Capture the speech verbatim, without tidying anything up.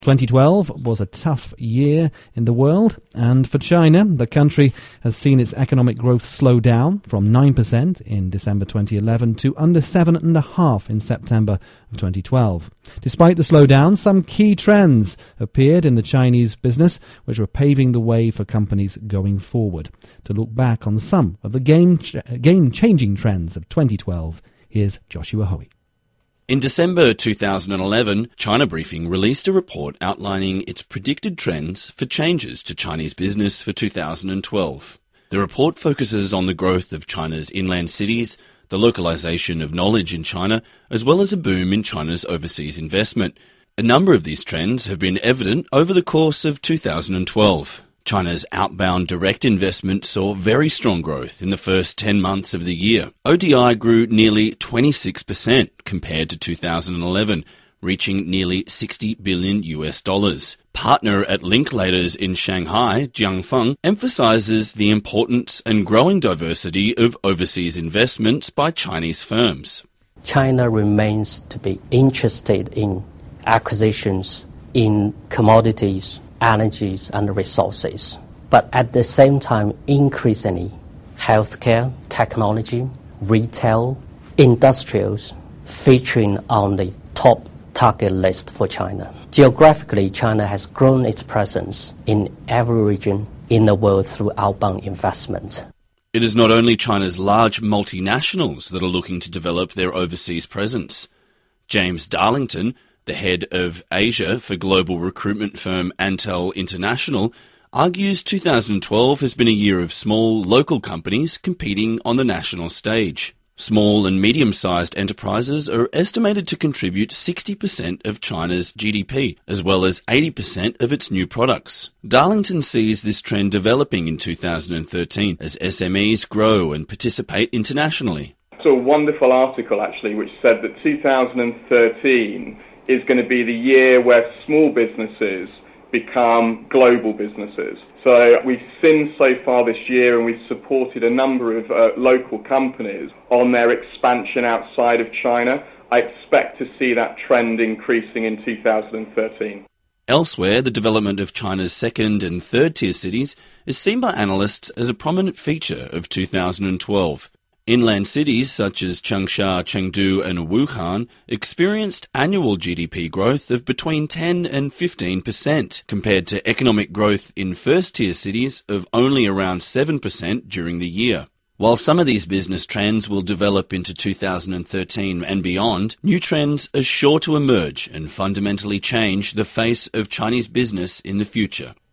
twenty twelve was a tough year in the world, and for China, the country has seen its economic growth slow down from nine percent in December twenty eleven to under seven point five percent in September of twenty twelve. Despite the slowdown, some key trends appeared in the Chinese business which were paving the way for companies going forward. To look back on some of the game ch- game-changing trends of twenty twelve, here's Joshua Hoey. In December two thousand eleven, China Briefing released a report outlining its predicted trends for changes to Chinese business for two thousand twelve. The report focuses on the growth of China's inland cities, the localization of knowledge in China, as well as a boom in China's overseas investment. A number of these trends have been evident over the course of two thousand twelve. China's outbound direct investment saw very strong growth in the first ten months of the year. O D I grew nearly twenty-six percent compared to two thousand eleven, reaching nearly sixty billion U S dollars. Partner at Linklaters in Shanghai, Jiang Feng, emphasizes the importance and growing diversity of overseas investments by Chinese firms. China remains to be interested in acquisitions in commodities, energies and resources, but at the same time increasingly healthcare, technology, retail, industrials featuring on the top target list for China. Geographically, China has grown its presence in every region in the world through outbound investment. It is not only China's large multinationals that are looking to develop their overseas presence. James Darlington, the head of Asia for global recruitment firm Antel International, argues two thousand twelve has been a year of small local companies competing on the national stage. Small and medium-sized enterprises are estimated to contribute sixty percent of China's G D P, as well as eighty percent of its new products. Darlington sees this trend developing in two thousand thirteen as S M Es grow and participate internationally. I saw a wonderful article, actually, which said that two thousand thirteen is going to be the year where small businesses become global businesses. So we've seen so far this year, and we've supported a number of uh, local companies on their expansion outside of China. I expect to see that trend increasing in two thousand thirteen. Elsewhere, the development of China's second and third tier cities is seen by analysts as a prominent feature of two thousand twelve. Inland cities such as Changsha, Chengdu and Wuhan experienced annual G D P growth of between ten and fifteen percent, compared to economic growth in first-tier cities of only around seven percent during the year. While some of these business trends will develop into two thousand thirteen and beyond, new trends are sure to emerge and fundamentally change the face of Chinese business in the future.